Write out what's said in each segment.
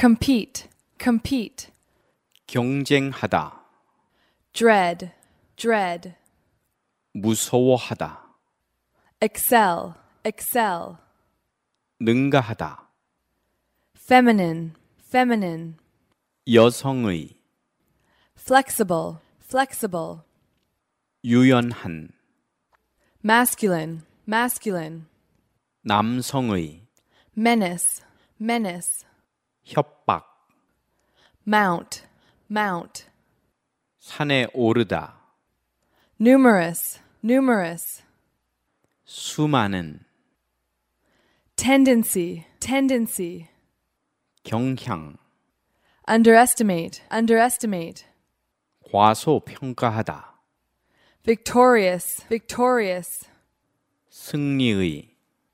compete, compete. 경쟁하다, Dread, dread. 무서워하다, Excel, excel. 능가하다, Feminine, feminine. 여성의, Flexible, flexible. 유연한, Masculine, masculine. 남성의, Menace, menace. 협박, Mount, mount. 산에 오르다, Numerous, numerous. 수많은, Tendency, tendency. 경향, Underestimate, underestimate. 과소평가하다, Victorious, victorious. 승리의,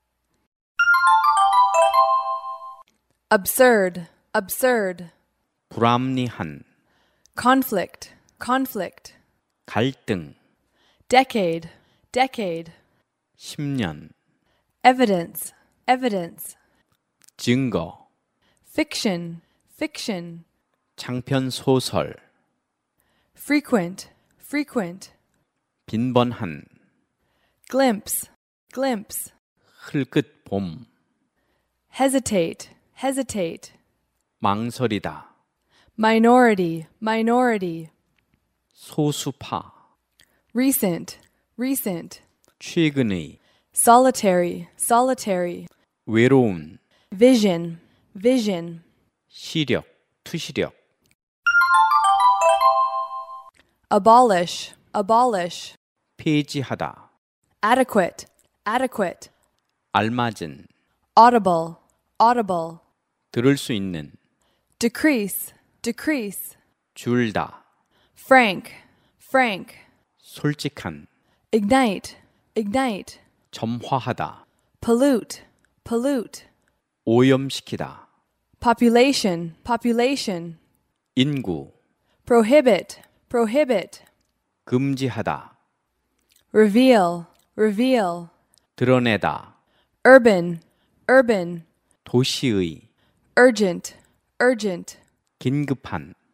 Absurd, absurd. 불합리한, Conflict, conflict. 갈등, Decade, decade. 10년, Evidence, evidence. 증거, Fiction, fiction. 장편 소설, Frequent, frequent. 빈번한, Glimpse, glimpse. 흘끗 봄, Hesitate, hesitate. 망설이다, Minority, minority. 소수파, Recent, recent. 최근의, Solitary, solitary. 외로운, Vision, vision. 시력, 투시력, Abolish, abolish. 폐지하다, Adequate, adequate. 알맞은, Audible, audible. 들을 수 있는, Decrease, decrease. 줄다, Frank, frank. 솔직한, Ignite, ignite. 점화하다, Pollute, pollute. 오염시키다, Population, population. 인구, Prohibit, prohibit. 금지하다, Reveal, reveal. 드러내다, Urban, urban. 도시의, Urgent, urgent. 긴급한,